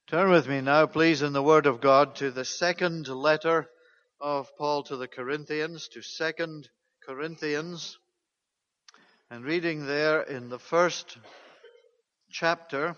Turn with me now, please, in the Word of God to the second letter of Paul to the Corinthians, to 2 Corinthians, and reading there in the first chapter.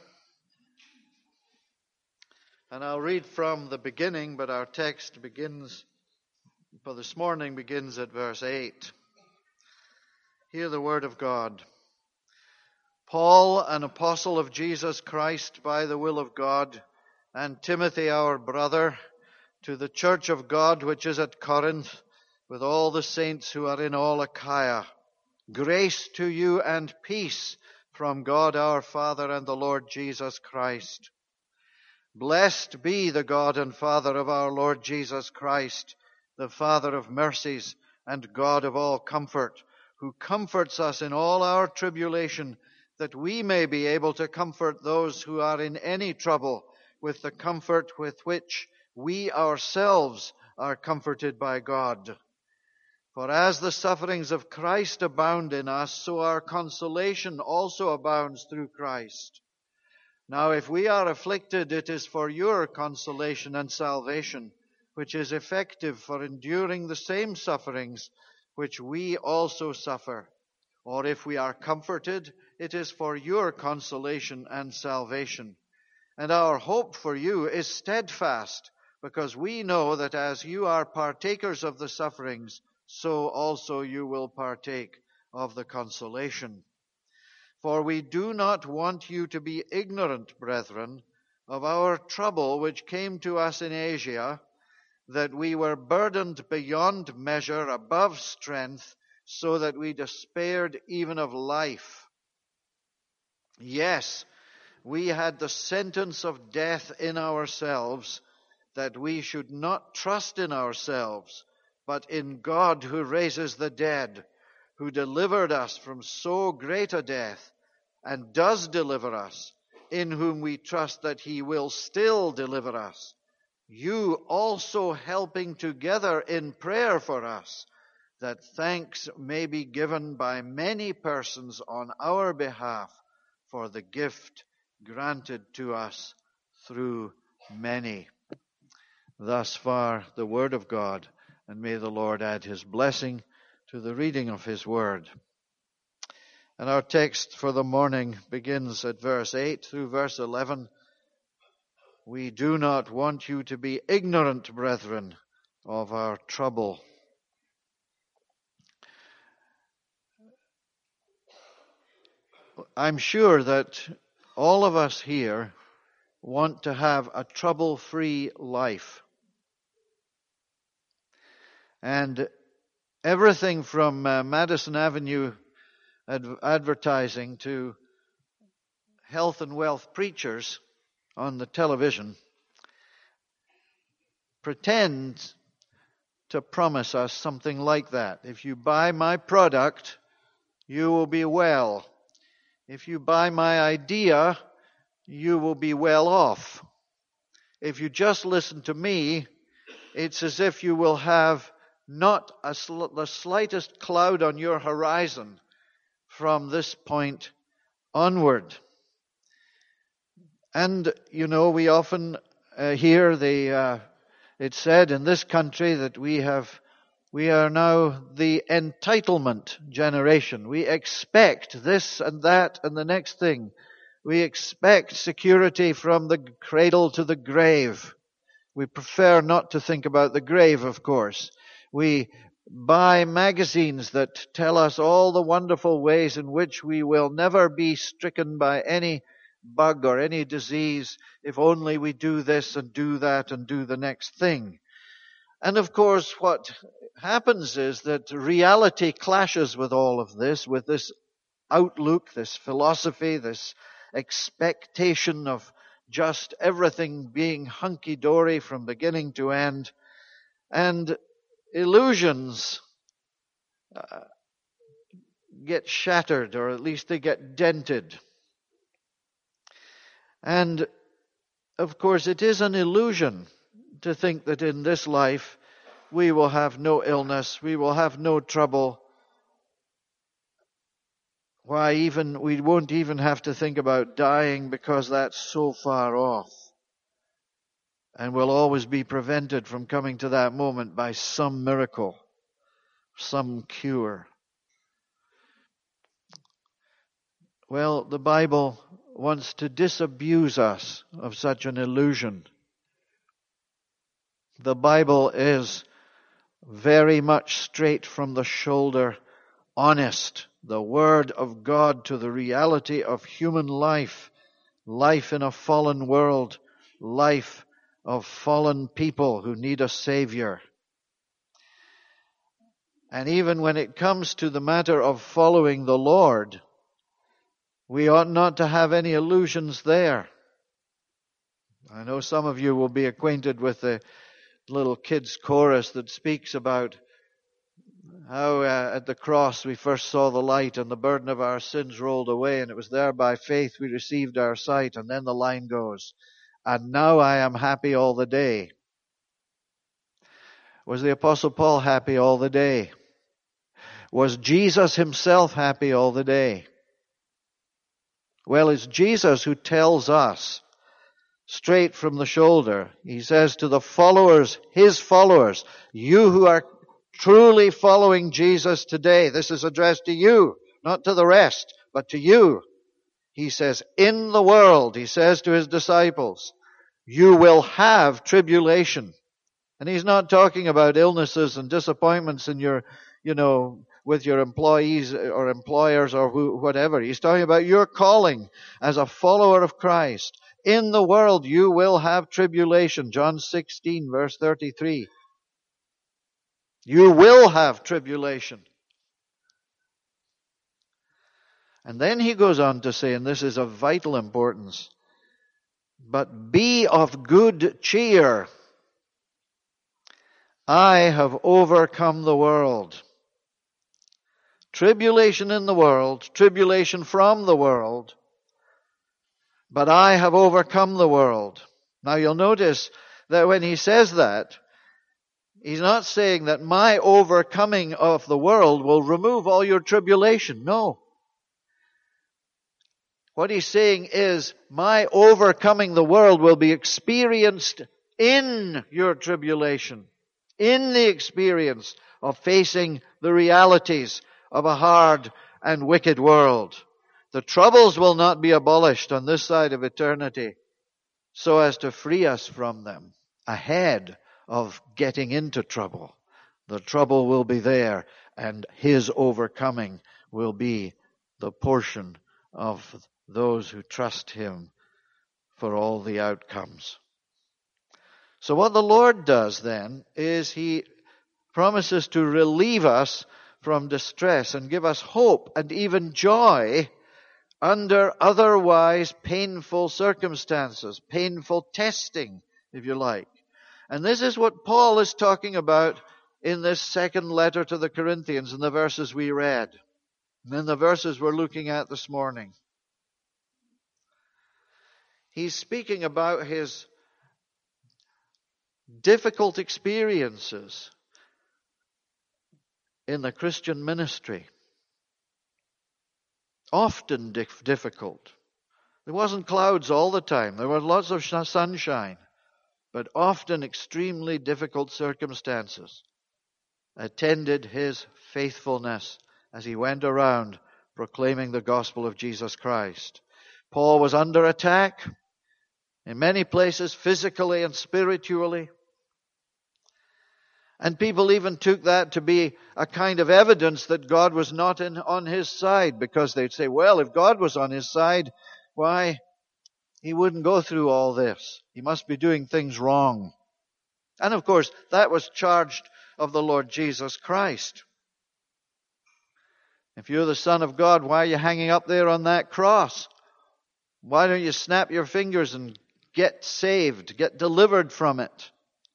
And I'll read from the beginning, but our text for this morning begins at verse 8. Hear the Word of God. Paul, an apostle of Jesus Christ by the will of God, and Timothy our brother, to the church of God which is at Corinth, with all the saints who are in all Achaia. Grace to you and peace from God our Father and the Lord Jesus Christ. Blessed be the God and Father of our Lord Jesus Christ, the Father of mercies and God of all comfort, who comforts us in all our tribulation, that we may be able to comfort those who are in any trouble with the comfort with which we ourselves are comforted by God. For as the sufferings of Christ abound in us, so our consolation also abounds through Christ. Now if we are afflicted, it is for your consolation and salvation, which is effective for enduring the same sufferings which we also suffer. Or if we are comforted, it is for your consolation and salvation. And our hope for you is steadfast, because we know that as you are partakers of the sufferings, so also you will partake of the consolation. For we do not want you to be ignorant, brethren, of our trouble which came to us in Asia, that we were burdened beyond measure, above strength, so that we despaired even of life. Yes, we had the sentence of death in ourselves, that we should not trust in ourselves, but in God who raises the dead, who delivered us from so great a death, and does deliver us, in whom we trust that he will still deliver us. You also helping together in prayer for us, that thanks may be given by many persons on our behalf for the gift granted to us through many. Thus far the word of God, and may the Lord add his blessing to the reading of his word. And our text for the morning begins at verse 8 through verse 11. We do not want you to be ignorant, brethren, of our trouble. I'm sure that all of us here want to have a trouble-free life. And everything from Madison Avenue advertising to health and wealth preachers on the television pretend to promise us something like that. If you buy my product, you will be well. If you buy my idea, you will be well off. If you just listen to me, it's as if you will have not the slightest cloud on your horizon from this point onward. And, we often hear it's said in this country that we are now the entitlement generation. We expect this and that and the next thing. We expect security from the cradle to the grave. We prefer not to think about the grave, of course. We buy magazines that tell us all the wonderful ways in which we will never be stricken by any bug or any disease if only we do this and do that and do the next thing. And of course, what happens is that reality clashes with all of this, with this outlook, this philosophy, this expectation of just everything being hunky-dory from beginning to end. And illusions get shattered, or at least they get dented. And of course, it is an illusion to think that in this life we will have no illness, we will have no trouble. We won't even have to think about dying because that's so far off. and will always be prevented from coming to that moment by some miracle, some cure. Well, the Bible wants to disabuse us of such an illusion. The Bible is very much straight from the shoulder, honest. The Word of God to the reality of human life, life in a fallen world, life of fallen people who need a Savior. And even when it comes to the matter of following the Lord, we ought not to have any illusions there. I know some of you will be acquainted with the little kids' chorus that speaks about how at the cross we first saw the light and the burden of our sins rolled away, and it was there by faith we received our sight. And then the line goes, and now I am happy all the day. Was the Apostle Paul happy all the day? Was Jesus himself happy all the day? Well, it's Jesus who tells us straight from the shoulder. He says to the followers, his followers, you who are truly following Jesus today, this is addressed to you, not to the rest, but to you. He says, in the world, he says to his disciples, you will have tribulation. And he's not talking about illnesses and disappointments in your, with your employees or employers or whatever. He's talking about your calling as a follower of Christ. In the world you will have tribulation. John 16 verse 33. You will have tribulation. And then he goes on to say, and this is of vital importance, but be of good cheer. I have overcome the world. Tribulation in the world, tribulation from the world, but I have overcome the world. Now you'll notice that when he says that, he's not saying that my overcoming of the world will remove all your tribulation. No. What he's saying is, my overcoming the world will be experienced in your tribulation, in the experience of facing the realities of a hard and wicked world. The troubles will not be abolished on this side of eternity so as to free us from them ahead of getting into trouble. The trouble will be there, and his overcoming will be the portion of those who trust him for all the outcomes. So what the Lord does then is he promises to relieve us from distress and give us hope and even joy under otherwise painful circumstances, painful testing, if you like. And this is what Paul is talking about in this second letter to the Corinthians in the verses we read, and in the verses we're looking at this morning. He's speaking about his difficult experiences in the Christian ministry. Often difficult. There wasn't clouds all the time. There was lots of sunshine, but often extremely difficult circumstances attended his faithfulness as he went around proclaiming the gospel of Jesus Christ. Paul was under attack in many places, physically and spiritually. And people even took that to be a kind of evidence that God was not on his side, because they'd say, well, if God was on his side, why, he wouldn't go through all this. He must be doing things wrong. And of course, that was charged of the Lord Jesus Christ. If you're the Son of God, why are you hanging up there on that cross? Why don't you snap your fingers and get saved, get delivered from it?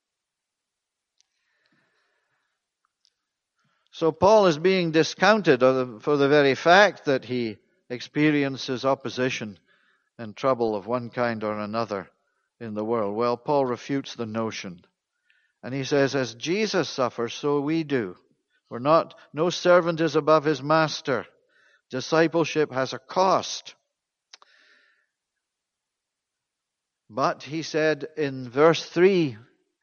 So Paul is being discounted for the very fact that he experiences opposition and trouble of one kind or another in the world. Well, Paul refutes the notion. And he says, as Jesus suffers, so we do. No servant is above his master. Discipleship has a cost. But he said in verse 3,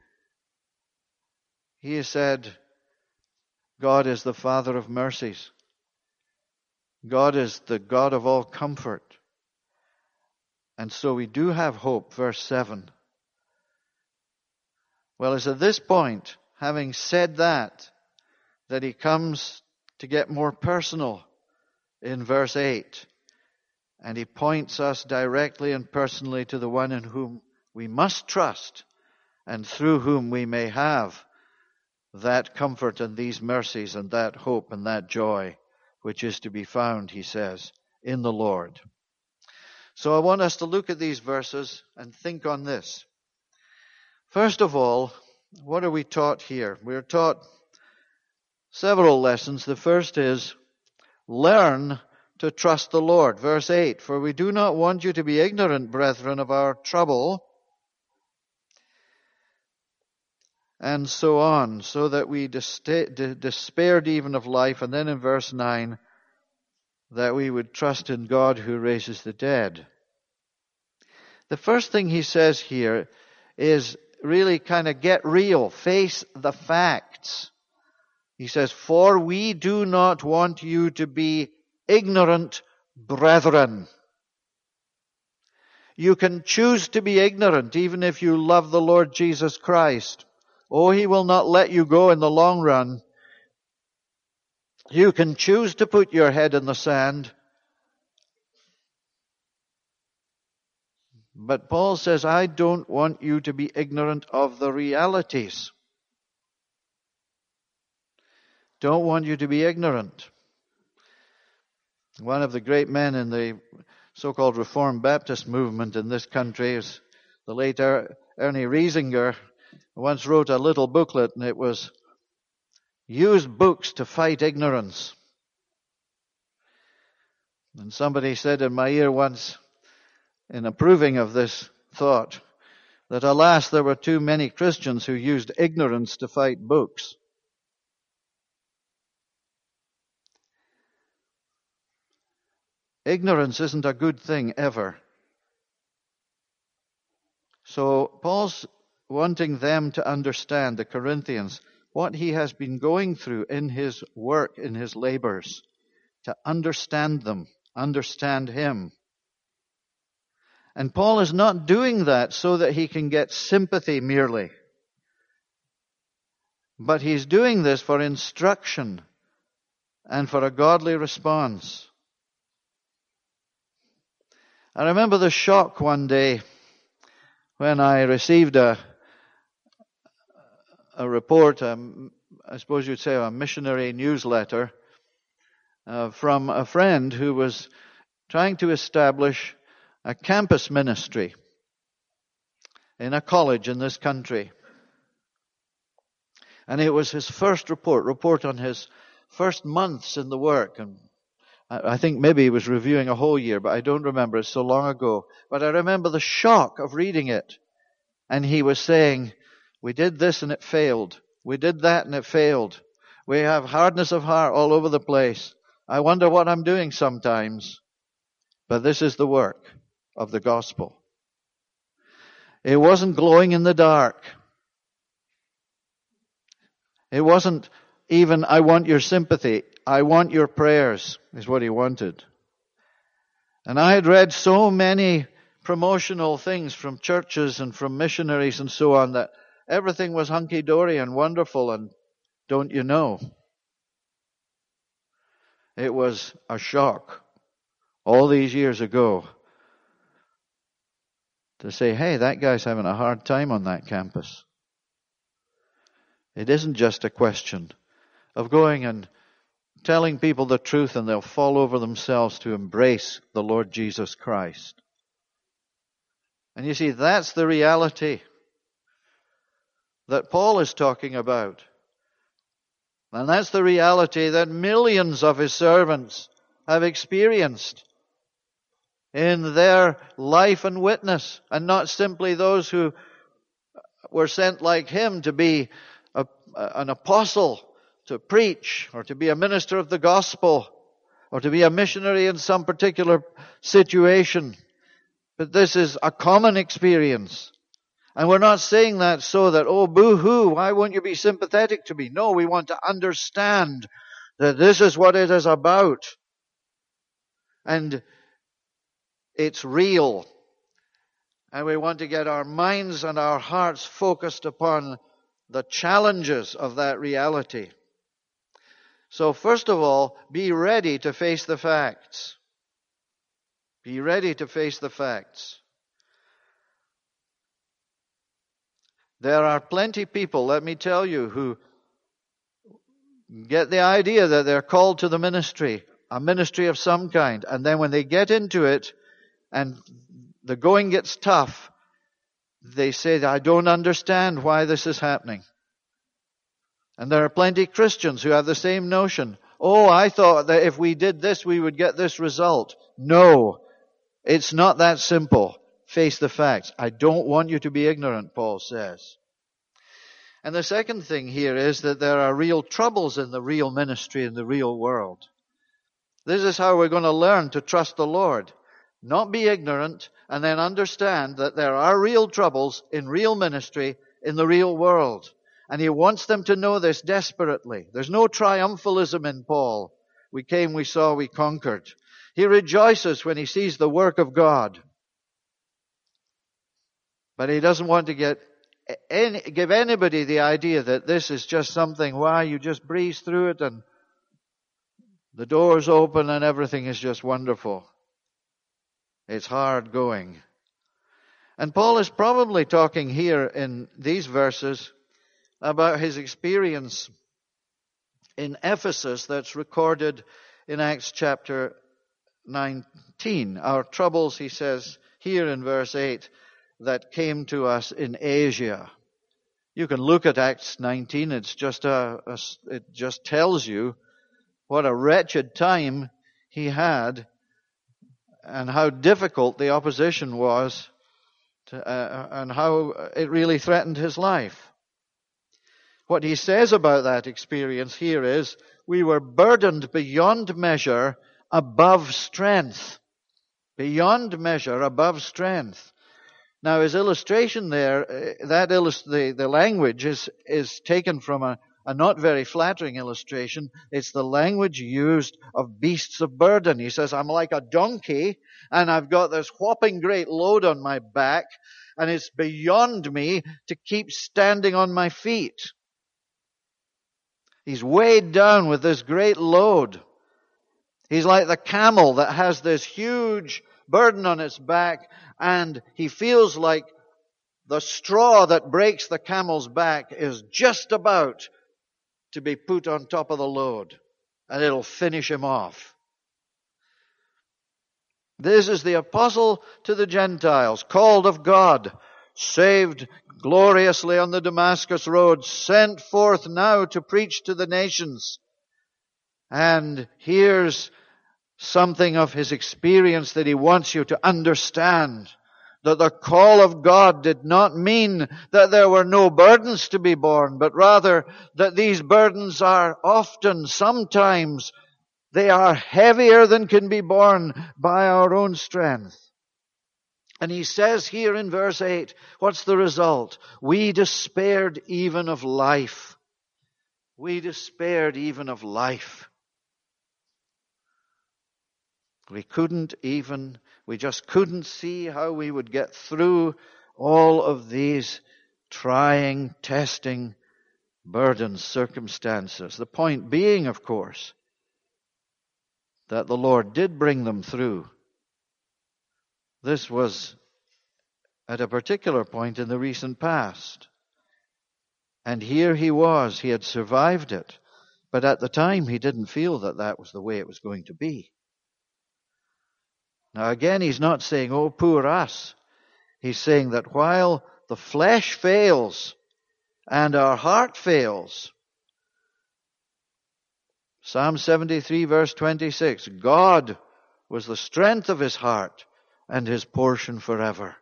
he said, God is the Father of mercies. God is the God of all comfort. And so we do have hope, verse 7. Well, it's at this point, having said that he comes to get more personal in verse 8. And he points us directly and personally to the one in whom we must trust and through whom we may have that comfort and these mercies and that hope and that joy which is to be found, he says, in the Lord. So I want us to look at these verses and think on this. First of all, what are we taught here? We're taught several lessons. The first is, learn to trust the Lord. Verse 8, for we do not want you to be ignorant, brethren, of our trouble, and so on, so that we despaired even of life. And then in verse 9, that we would trust in God who raises the dead. The first thing he says here is really kind of get real, face the facts. He says, for we do not want you to be ignorant, brethren. You can choose to be ignorant even if you love the Lord Jesus Christ. Oh, he will not let you go in the long run. You can choose to put your head in the sand. But Paul says, I don't want you to be ignorant of the realities. Don't want you to be ignorant. One of the great men in the so-called Reformed Baptist movement in this country is the late Ernie Riesinger. Once wrote a little booklet, and it was, use books to fight ignorance. And somebody said in my ear once, in approving of this thought, that alas, there were too many Christians who used ignorance to fight books. Ignorance isn't a good thing ever. So Paul's wanting them to understand, the Corinthians, what he has been going through in his work, in his labors, to understand them, understand him. And Paul is not doing that so that he can get sympathy merely. But he's doing this for instruction and for a godly response. I remember the shock one day when I received a report, I suppose you'd say a missionary newsletter, from a friend who was trying to establish a campus ministry in a college in this country. And it was his first report on his first months in the work. And I think maybe he was reviewing a whole year, but I don't remember. It's so long ago. But I remember the shock of reading it. And he was saying, we did this and it failed. We did that and it failed. We have hardness of heart all over the place. I wonder what I'm doing sometimes. But this is the work of the gospel. It wasn't glowing in the dark. It wasn't even, I want your sympathy. I want your prayers, is what he wanted. And I had read so many promotional things from churches and from missionaries and so on that everything was hunky-dory and wonderful, and don't you know? It was a shock all these years ago to say, hey, that guy's having a hard time on that campus. It isn't just a question of going and telling people the truth and they'll fall over themselves to embrace the Lord Jesus Christ. And you see, that's the reality that Paul is talking about. And that's the reality that millions of his servants have experienced in their life and witness, and not simply those who were sent like him to be an apostle, to preach, or to be a minister of the gospel, or to be a missionary in some particular situation. But this is a common experience. And we're not saying that so that, oh, boo-hoo, why won't you be sympathetic to me? No, we want to understand that this is what it is about. And it's real. And we want to get our minds and our hearts focused upon the challenges of that reality. So first of all, be ready to face the facts. Be ready to face the facts. There are plenty of people, let me tell you, who get the idea that they're called to the ministry, a ministry of some kind, and then when they get into it and the going gets tough, they say, I don't understand why this is happening. And there are plenty of Christians who have the same notion. Oh, I thought that if we did this, we would get this result. No, it's not that simple. Face the facts. I don't want you to be ignorant, Paul says. And the second thing here is that there are real troubles in the real ministry in the real world. This is how we're going to learn to trust the Lord. Not be ignorant, and then understand that there are real troubles in real ministry in the real world. And he wants them to know this desperately. There's no triumphalism in Paul. We came, we saw, we conquered. He rejoices when he sees the work of God. But he doesn't want to give anybody the idea that this is just something, why you just breeze through it and the doors open and everything is just wonderful. It's hard going. And Paul is probably talking here in these verses about his experience in Ephesus that's recorded in Acts chapter 19. Our troubles, he says here in verse 8, that came to us in Asia. You can look at Acts 19. It's just it just tells you what a wretched time he had and how difficult the opposition was and how it really threatened his life. What he says about that experience here is, we were burdened beyond measure above strength. Beyond measure above strength. Now his illustration there, the language is taken from a not very flattering illustration. It's the language used of beasts of burden. He says, I'm like a donkey and I've got this whopping great load on my back and it's beyond me to keep standing on my feet. He's weighed down with this great load. He's like the camel that has this huge burden on its back, and he feels like the straw that breaks the camel's back is just about to be put on top of the load, and it'll finish him off. This is the apostle to the Gentiles, called of God, saved gloriously on the Damascus road, sent forth now to preach to the nations. And here's something of his experience that he wants you to understand. That the call of God did not mean that there were no burdens to be borne, but rather that these burdens are often, sometimes, they are heavier than can be borne by our own strength. And he says here in verse 8, what's the result? We despaired even of life. We despaired even of life. We just couldn't see how we would get through all of these trying, testing, burdens, circumstances. The point being, of course, that the Lord did bring them through. This was at a particular point in the recent past. And here he had survived it. But at the time he didn't feel that that was the way it was going to be. Now again, he's not saying, oh, poor us. He's saying that while the flesh fails and our heart fails, Psalm 73 verse 26, God was the strength of his heart and his portion forever.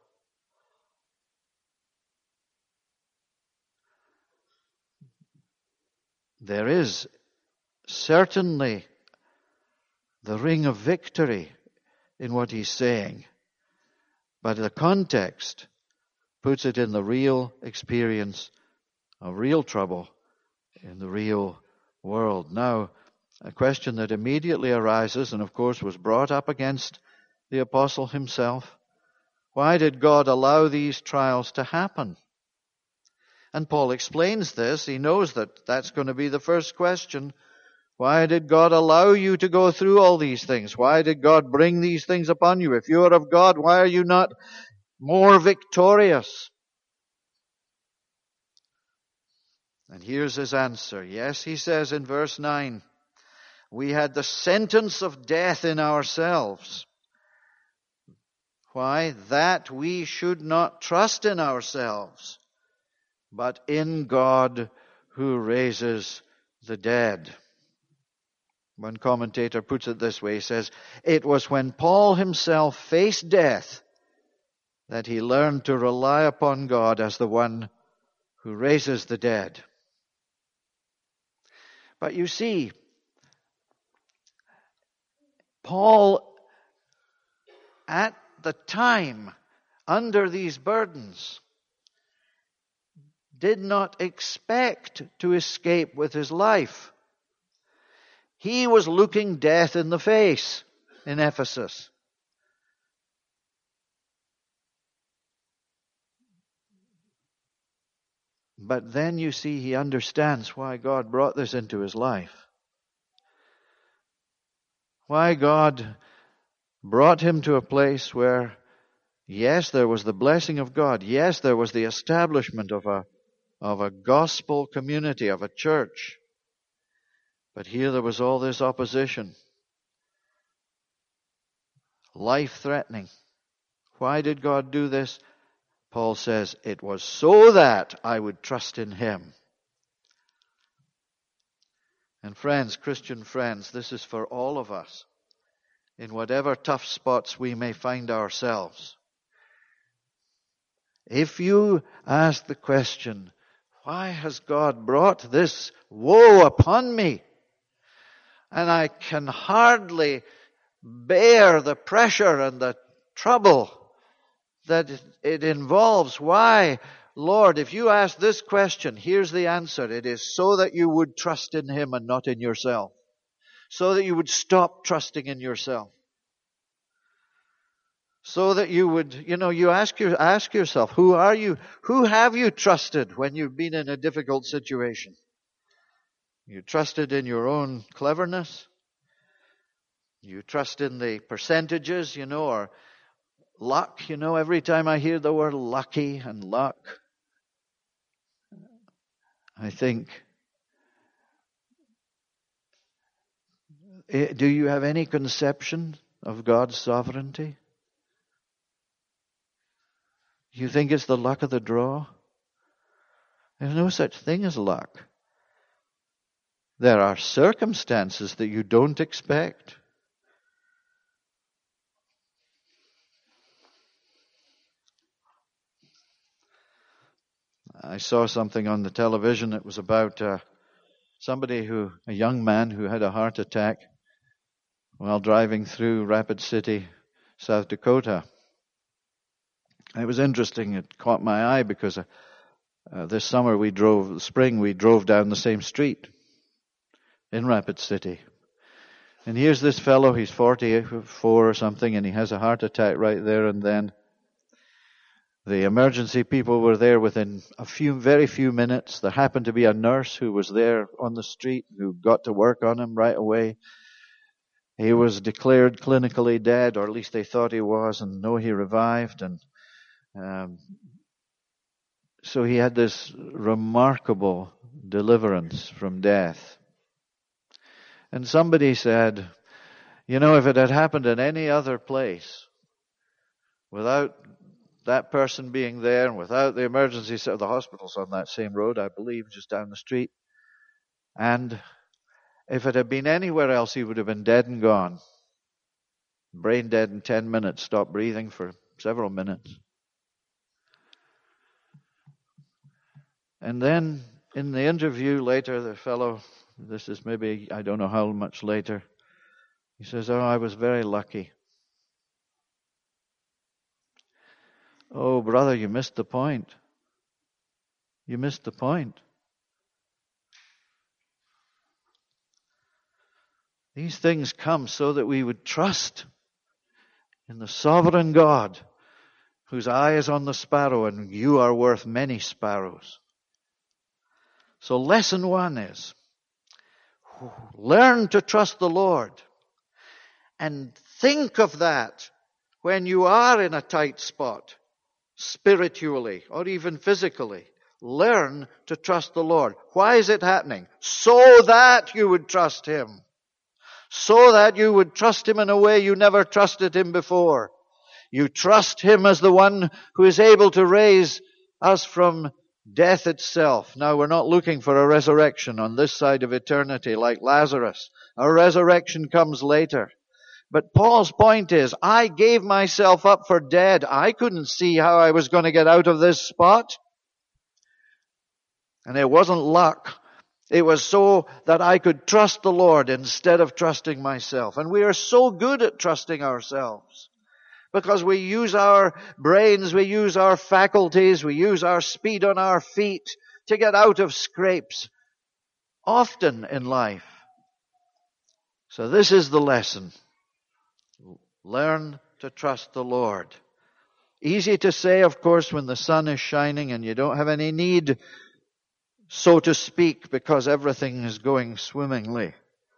There is certainly the ring of victory in what he's saying. But the context puts it in the real experience of real trouble in the real world. Now, a question that immediately arises, and of course was brought up against the apostle himself: why did God allow these trials to happen? And Paul explains this. He knows that that's going to be the first question. Why did God allow you to go through all these things? Why did God bring these things upon you? If you are of God, why are you not more victorious? And here's his answer. Yes, he says in verse 9, we had the sentence of death in ourselves. Why? That we should not trust in ourselves, but in God who raises the dead. One commentator puts it this way. He says, it was when Paul himself faced death that he learned to rely upon God as the one who raises the dead. But you see, Paul, at the time, under these burdens, did not expect to escape with his life. He was looking death in the face in Ephesus. But then you see he understands why God brought this into his life. Why God brought him to a place where, yes, there was the blessing of God. Yes, there was the establishment of a gospel community, of a church. But here there was all this opposition. Life-threatening. Why did God do this? Paul says, it was so that I would trust in Him. And friends, Christian friends, this is for all of us. In whatever tough spots we may find ourselves. If you ask the question, why has God brought this woe upon me? And I can hardly bear the pressure and the trouble that it involves. Why? Lord, if you ask this question, here's the answer. It is so that you would trust in Him and not in yourself. So that you would stop trusting in yourself. So that you would, you ask yourself, who are you? Who have you trusted when you've been in a difficult situation? You trusted in your own cleverness? You trust in the percentages, or luck? Every time I hear the word lucky and luck, I think, do you have any conception of God's sovereignty? You think it's the luck of the draw? There's no such thing as luck. There are circumstances that you don't expect. I saw something on the television. It was about a young man who had a heart attack while driving through Rapid City, South Dakota. It was interesting. It caught my eye because this spring we drove down the same street in Rapid City. And here's this fellow, he's 44 or something, and he has a heart attack right there and then. The emergency people were there within very few minutes. There happened to be a nurse who was there on the street who got to work on him right away. He was declared clinically dead, or at least they thought he was, and no, he revived. And so he had this remarkable deliverance from death. And somebody said, if it had happened in any other place, without that person being there and without the emergency, the hospital's on that same road, I believe, just down the street. And if it had been anywhere else, he would have been dead and gone. Brain dead in 10 minutes, stopped breathing for several minutes. And then in the interview later, the fellow, this is maybe, I don't know how much later, he says, I was very lucky. Oh, brother, you missed the point. You missed the point. These things come so that we would trust in the sovereign God, whose eye is on the sparrow, and you are worth many sparrows. So lesson 1 is, learn to trust the Lord. And think of that when you are in a tight spot, spiritually or even physically. Learn to trust the Lord. Why is it happening? So that you would trust Him. So that you would trust Him in a way you never trusted Him before. You trust Him as the one who is able to raise us from death itself. Now, we're not looking for a resurrection on this side of eternity like Lazarus. A resurrection comes later. But Paul's point is, I gave myself up for dead. I couldn't see how I was going to get out of this spot. And it wasn't luck. It was so that I could trust the Lord instead of trusting myself. And we are so good at trusting ourselves, because we use our brains, we use our faculties, we use our speed on our feet to get out of scrapes often in life. So this is the lesson. Learn to trust the Lord. Easy to say, of course, when the sun is shining and you don't have any need, so to speak, because everything is going swimmingly.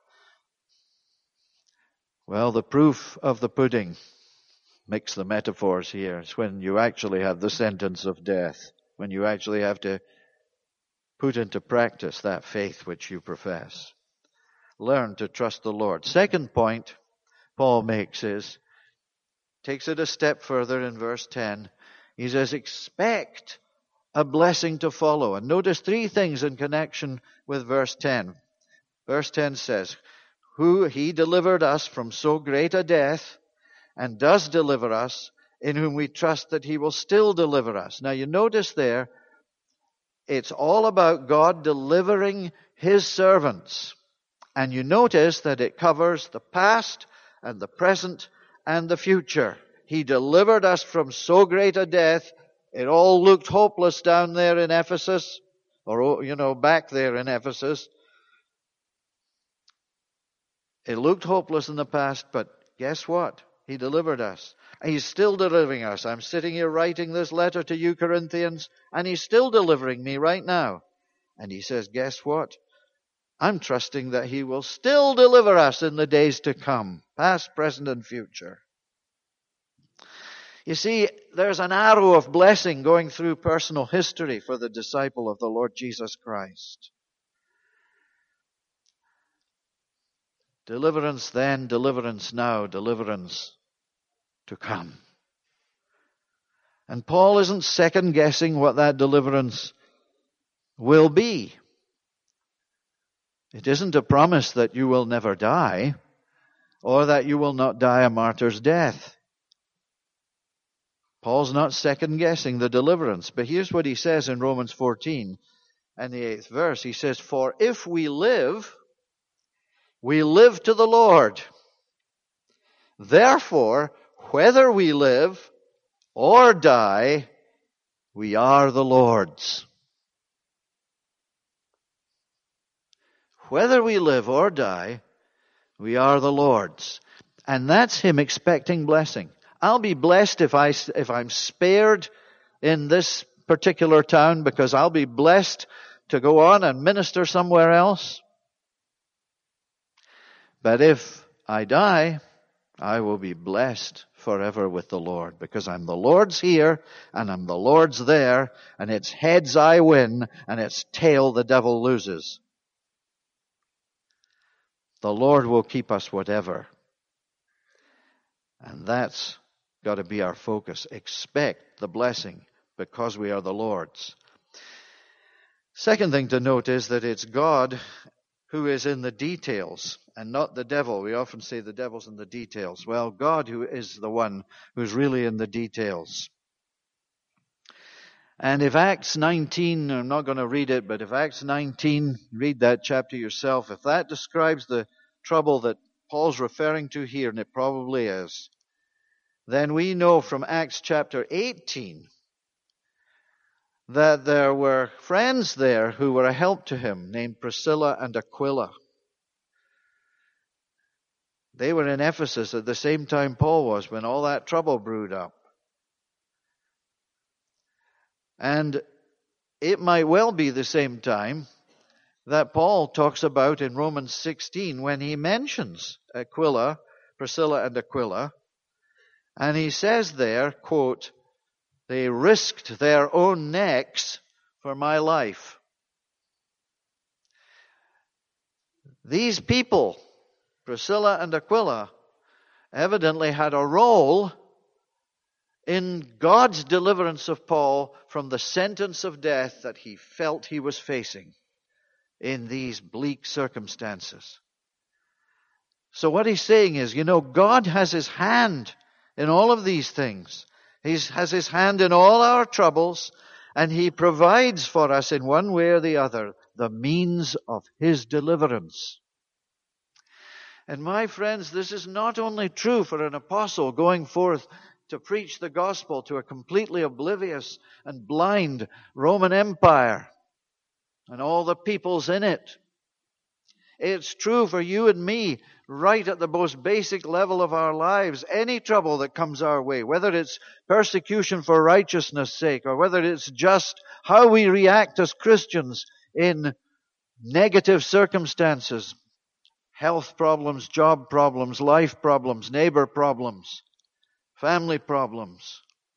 Well, the proof of the pudding, mix the metaphors here, it's when you actually have the sentence of death, when you actually have to put into practice that faith which you profess. Learn to trust the Lord. Second point Paul makes takes it a step further in verse 10. He says, expect a blessing to follow. And notice 3 things in connection with verse 10. Verse 10 says, who He delivered us from so great a death, and does deliver us, in whom we trust that He will still deliver us. Now you notice there, it's all about God delivering His servants. And you notice that it covers the past and the present and the future. He delivered us from so great a death. It all looked hopeless down there in Ephesus, or, back there in Ephesus. It looked hopeless in the past, but guess what? He delivered us. He's still delivering us. I'm sitting here writing this letter to you, Corinthians, and He's still delivering me right now. And He says, guess what? I'm trusting that He will still deliver us in the days to come, past, present, and future. You see, there's an arrow of blessing going through personal history for the disciple of the Lord Jesus Christ. Deliverance then, deliverance now, deliverance to come. And Paul isn't second guessing what that deliverance will be. It isn't a promise that you will never die, or that you will not die a martyr's death. Paul's not second guessing the deliverance. But here's what he says in Romans 14 and the 8th verse. He says, for if we live to the Lord. Therefore, whether we live or die, we are the Lord's. Whether we live or die, we are the Lord's. And that's Him expecting blessing. I'll be blessed if I'm spared in this particular town, because I'll be blessed to go on and minister somewhere else. But if I die, I will be blessed forever with the Lord, because I'm the Lord's here and I'm the Lord's there, and it's heads I win and it's tail the devil loses. The Lord will keep us whatever. And that's got to be our focus. Expect the blessing because we are the Lord's. Second thing to note is that it's God who is in the details and not the devil. We often say the devil's in the details. Well, God who is the one who's really in the details. And if Acts 19, I'm not going to read it, but if Acts 19, read that chapter yourself, if that describes the trouble that Paul's referring to here, and it probably is, then we know from Acts chapter 18 that there were friends there who were a help to him, named Priscilla and Aquila. They were in Ephesus at the same time Paul was, when all that trouble brewed up. And it might well be the same time that Paul talks about in Romans 16 when he mentions Priscilla and Aquila. And he says there, quote, "They risked their own necks for my life." These people, Priscilla and Aquila, evidently had a role in God's deliverance of Paul from the sentence of death that he felt he was facing in these bleak circumstances. So what he's saying is, God has his hand in all of these things. He has his hand in all our troubles, and he provides for us in one way or the other the means of his deliverance. And my friends, this is not only true for an apostle going forth to preach the gospel to a completely oblivious and blind Roman Empire and all the peoples in it. It's true for you and me right at the most basic level of our lives. Any trouble that comes our way, whether it's persecution for righteousness' sake or whether it's just how we react as Christians in negative circumstances, health problems, job problems, life problems, neighbor problems, family problems.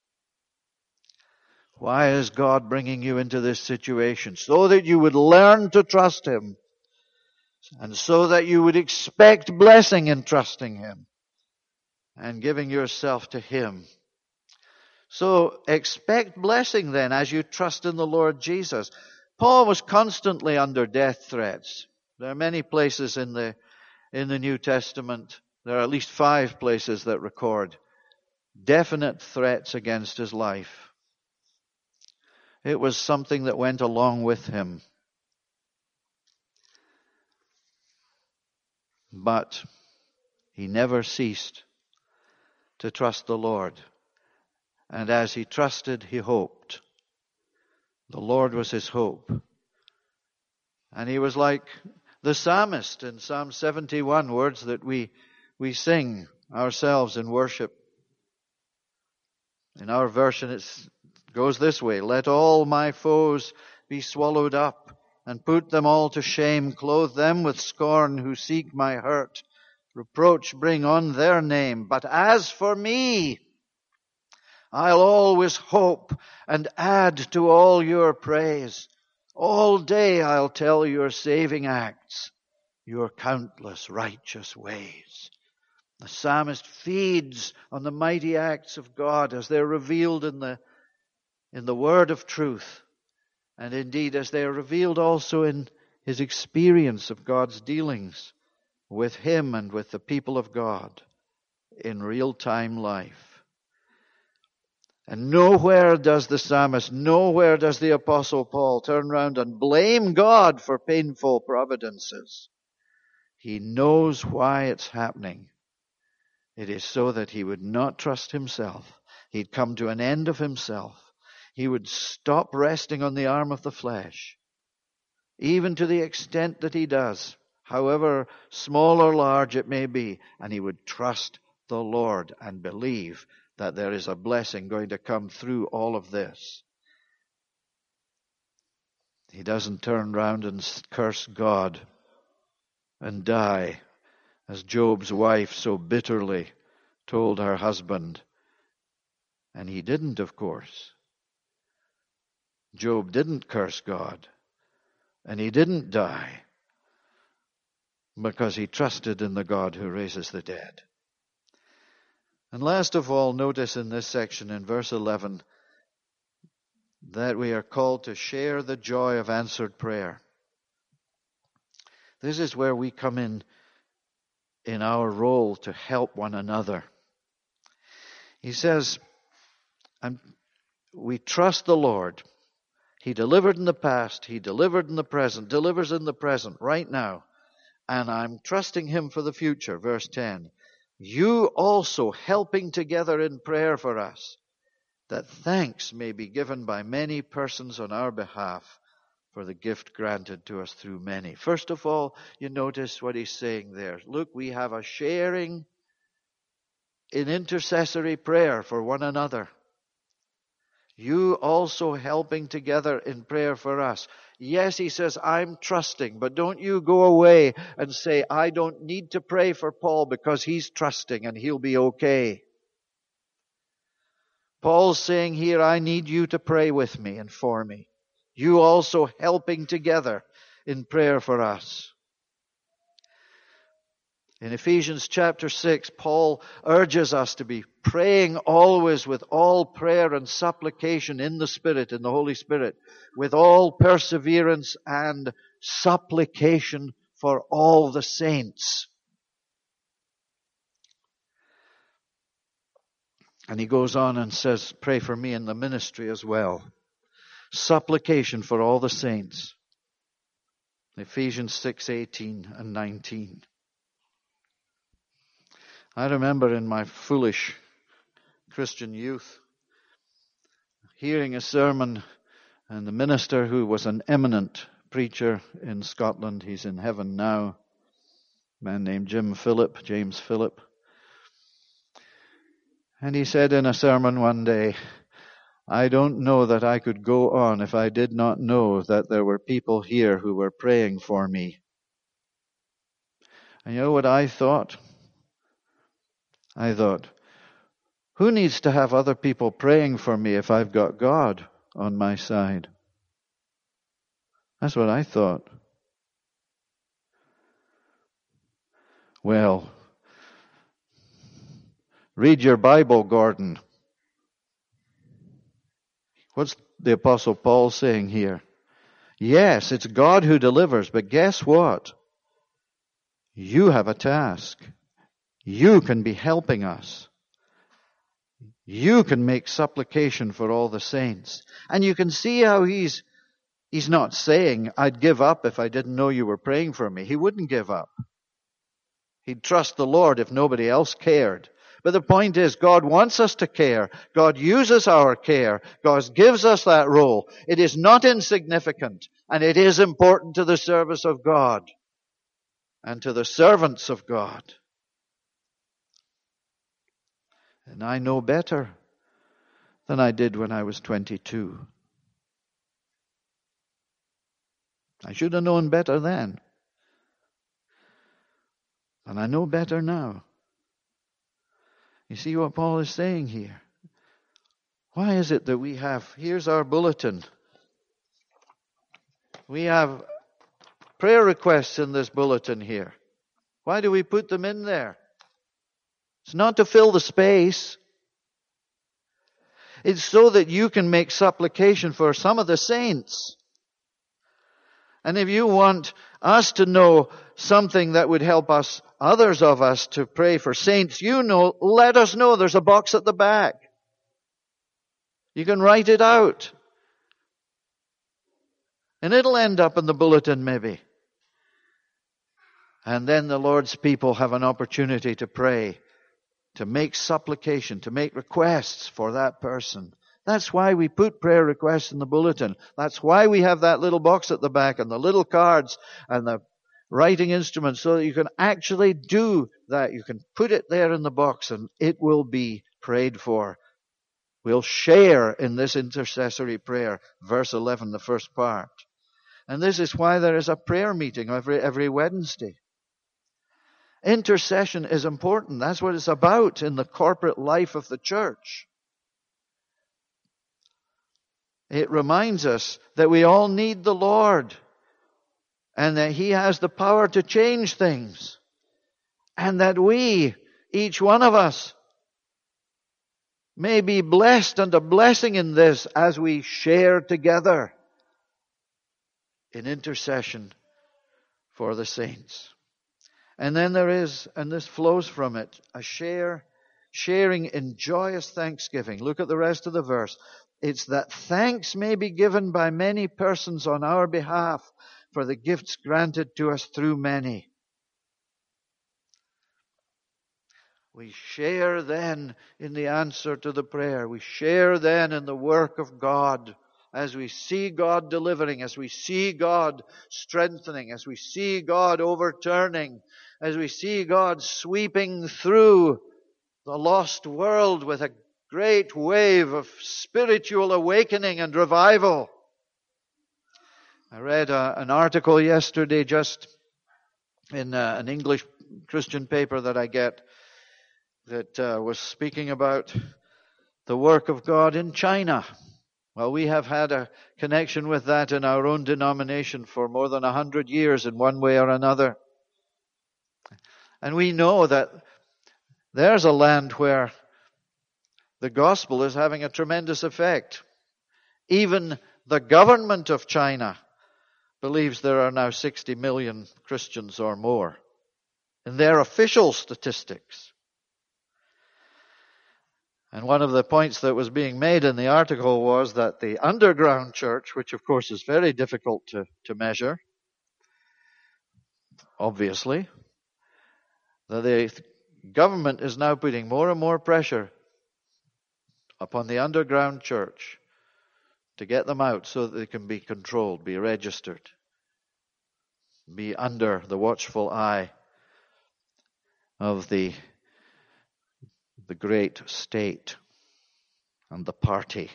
Why is God bringing you into this situation? So that you would learn to trust him, and so that you would expect blessing in trusting him and giving yourself to him. So expect blessing then as you trust in the Lord Jesus. Paul was constantly under death threats. There are many places in the New Testament, there are at least 5 places that record definite threats against his life. It was something that went along with him. But he never ceased to trust the Lord. And as he trusted, he hoped. The Lord was his hope. And he was like the psalmist in Psalm 71, words that we sing ourselves in worship. In our version it goes this way: "Let all my foes be swallowed up, and put them all to shame. Clothe them with scorn who seek my hurt. Reproach bring on their name. But as for me, I'll always hope and add to all your praise. All day I'll tell your saving acts, your countless righteous ways." The psalmist feeds on the mighty acts of God as they're revealed in the word of truth. And indeed, as they are revealed also in his experience of God's dealings with him and with the people of God in real-time life. And nowhere does the psalmist, nowhere does the Apostle Paul turn around and blame God for painful providences. He knows why it's happening. It is so that he would not trust himself. He'd come to an end of himself. He would stop resting on the arm of the flesh, even to the extent that he does, however small or large it may be, and he would trust the Lord and believe that there is a blessing going to come through all of this. He doesn't turn round and curse God and die, as Job's wife so bitterly told her husband. And he didn't, of course. Job didn't curse God, and he didn't die, because he trusted in the God who raises the dead. And last of all, notice in this section in verse 11 that we are called to share the joy of answered prayer. This is where we come in our role to help one another. He says, we trust the Lord. He delivered in the past, he delivered in the present, delivers in the present right now. And I'm trusting him for the future. Verse 10. you also helping together in prayer for us, that thanks may be given by many persons on our behalf for the gift granted to us through many. First of all, you notice what he's saying there. Look, we have a sharing in intercessory prayer for one another. You also helping together in prayer for us. Yes, he says, I'm trusting, but don't you go away and say, I don't need to pray for Paul because he's trusting and he'll be okay. Paul's saying here, I need you to pray with me and for me. You also helping together in prayer for us. In Ephesians chapter 6, Paul urges us to be praying always with all prayer and supplication in the Spirit, in the Holy Spirit, with all perseverance and supplication for all the saints. And he goes on and says, pray for me in the ministry as well. Supplication for all the saints. Ephesians 6:18 and 19. I remember in my foolish Christian youth hearing a sermon, and the minister, who was an eminent preacher in Scotland, he's in heaven now, a man named James Phillip. And he said in a sermon one day, I don't know that I could go on if I did not know that there were people here who were praying for me. And you know what I thought? I thought, who needs to have other people praying for me if I've got God on my side? That's what I thought. Well, read your Bible, Gordon. What's the Apostle Paul saying here? Yes, it's God who delivers, but guess what? You have a task. You can be helping us. You can make supplication for all the saints. And you can see how he's not saying, I'd give up if I didn't know you were praying for me. He wouldn't give up. He'd trust the Lord if nobody else cared. But the point is, God wants us to care. God uses our care. God gives us that role. It is not insignificant, and it is important to the service of God and to the servants of God. And I know better than I did when I was 22. I should have known better then. And I know better now. You see what Paul is saying here? Why is it that we have, here's our bulletin. We have prayer requests in this bulletin here. Why do we put them in there? It's not to fill the space. It's so that you can make supplication for some of the saints. And if you want us to know something that would help us, others of us, to pray for saints, let us know. There's a box at the back. You can write it out. And it'll end up in the bulletin maybe. And then the Lord's people have an opportunity to pray, to make supplication, to make requests for that person. That's why we put prayer requests in the bulletin. That's why we have that little box at the back and the little cards and the writing instruments, so that you can actually do that. You can put it there in the box and it will be prayed for. We'll share in this intercessory prayer. Verse 11, the first part. And this is why there is a prayer meeting every Wednesday. Intercession is important. That's what it's about in the corporate life of the church. It reminds us that we all need the Lord and that He has the power to change things, and that we, each one of us, may be blessed and a blessing in this as we share together in intercession for the saints. And then there is, and this flows from it, a sharing in joyous thanksgiving. Look at the rest of the verse. It's that thanks may be given by many persons on our behalf for the gifts granted to us through many. We share then in the answer to the prayer. We share then in the work of God as we see God delivering, as we see God strengthening, as we see God overturning, as we see God sweeping through the lost world with a great wave of spiritual awakening and revival. I read an article yesterday just in an English Christian paper that I get that was speaking about the work of God in China. Well, we have had a connection with that in our own denomination for more than 100 years in one way or another. And we know that there's a land where the gospel is having a tremendous effect. Even the government of China believes there are now 60 million Christians or more in their official statistics. And one of the points that was being made in the article was that the underground church, which of course is very difficult to measure, obviously, that the government is now putting more and more pressure upon the underground church to get them out so that they can be controlled, be registered, be under the watchful eye of the great state and the party.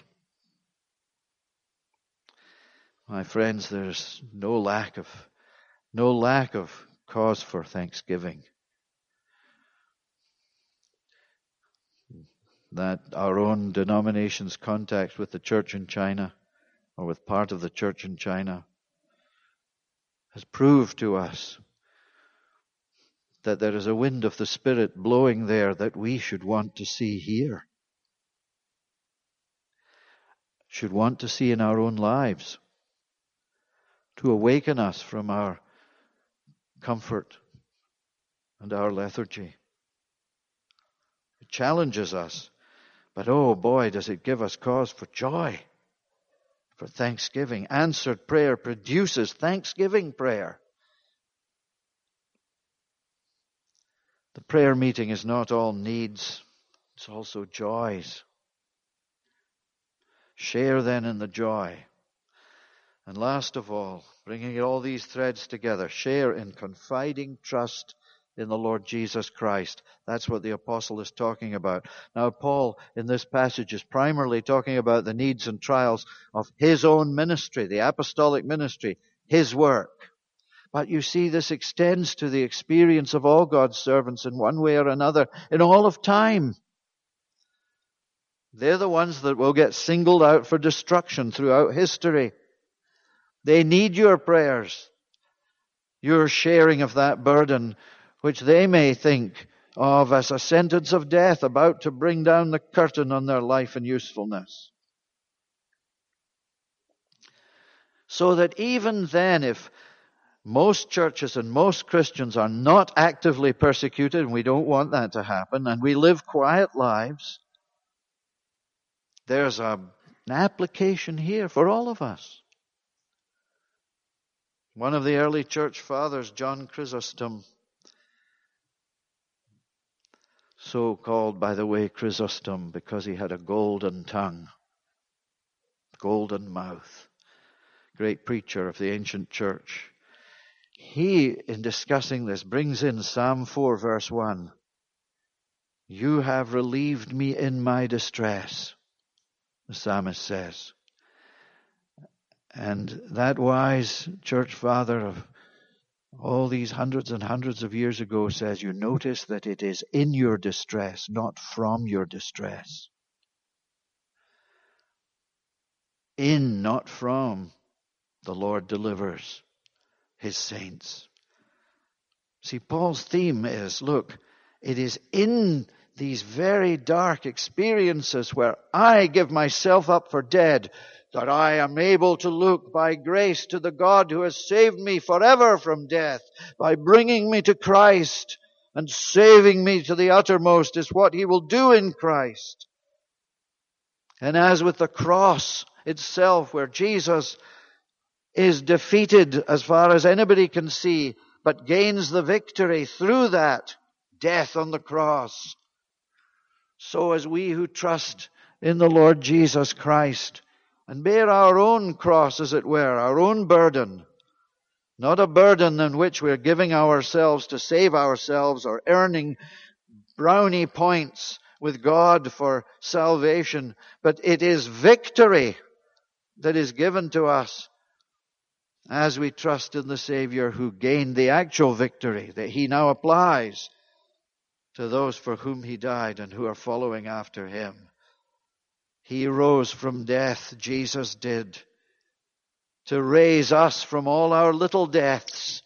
My friends, there's no lack of cause for thanksgiving that our own denomination's contact with the church in China, or with part of the church in China, has proved to us that there is a wind of the Spirit blowing there that we should want to see here, should want to see in our own lives, to awaken us from our comfort and our lethargy. It challenges us, but oh boy, does it give us cause for joy, for thanksgiving. Answered prayer produces thanksgiving prayer. The prayer meeting is not all needs, it's also joys. Share then in the joy. And last of all, bringing all these threads together, share in confiding trust in the Lord Jesus Christ. That's what the apostle is talking about. Now, Paul, in this passage, is primarily talking about the needs and trials of his own ministry, the apostolic ministry, his work. But you see, this extends to the experience of all God's servants in one way or another in all of time. They're the ones that will get singled out for destruction throughout history. They need your prayers, your sharing of that burden, which they may think of as a sentence of death about to bring down the curtain on their life and usefulness. So that even then, if most churches and most Christians are not actively persecuted, and we don't want that to happen, and we live quiet lives, there's an application here for all of us. One of the early church fathers, John Chrysostom, so called, by the way, Chrysostom, because he had a golden tongue, golden mouth, great preacher of the ancient church. He, in discussing this, brings in Psalm 4, verse 1. You have relieved me in my distress, the psalmist says. And that wise church father of all these hundreds and hundreds of years ago says, you notice that it is in your distress, not from your distress. In, not from, the Lord delivers his saints. See, Paul's theme is, look, it is in these very dark experiences where I give myself up for dead that I am able to look by grace to the God who has saved me forever from death by bringing me to Christ and saving me to the uttermost is what he will do in Christ. And as with the cross itself, where Jesus is defeated as far as anybody can see, but gains the victory through that death on the cross, so as we who trust in the Lord Jesus Christ and bear our own cross, as it were, our own burden, not a burden in which we're giving ourselves to save ourselves or earning brownie points with God for salvation, but it is victory that is given to us as we trust in the Savior who gained the actual victory that He now applies to those for whom He died and who are following after Him. He rose from death, Jesus did, to raise us from all our little deaths.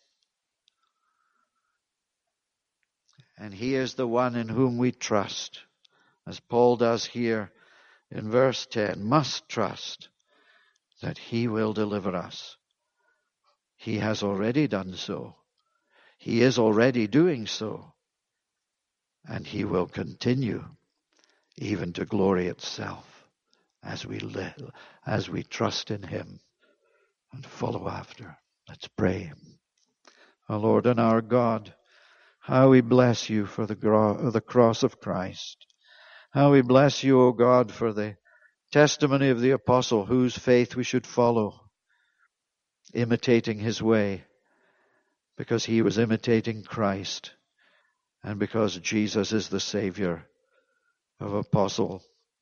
And He is the one in whom we trust, as Paul does here in verse 10, must trust that He will deliver us. He has already done so. He is already doing so. And He will continue even to glory itself as we live, as we trust in Him and follow after. Let's pray. Our Lord and our God, how we bless You for the cross of Christ. How we bless You, O God, for the testimony of the apostle whose faith we should follow, imitating his way, because he was imitating Christ, and because Jesus is the Savior of apostle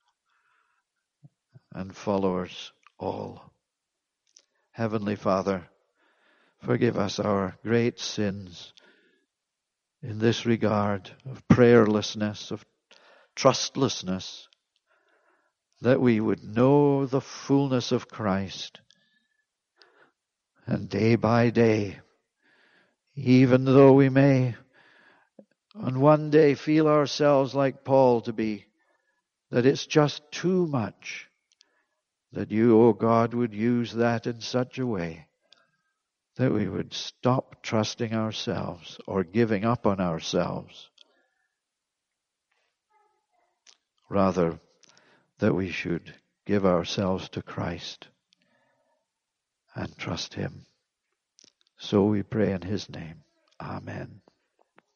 and followers all. Heavenly Father, forgive us our great sins in this regard of prayerlessness, of trustlessness, that we would know the fullness of Christ, and day by day, even though we may on one day feel ourselves like Paul to be, that it's just too much, that You, O God, would use that in such a way that we would stop trusting ourselves or giving up on ourselves. Rather, that we should give ourselves to Christ and trust Him. So we pray in His name. Amen.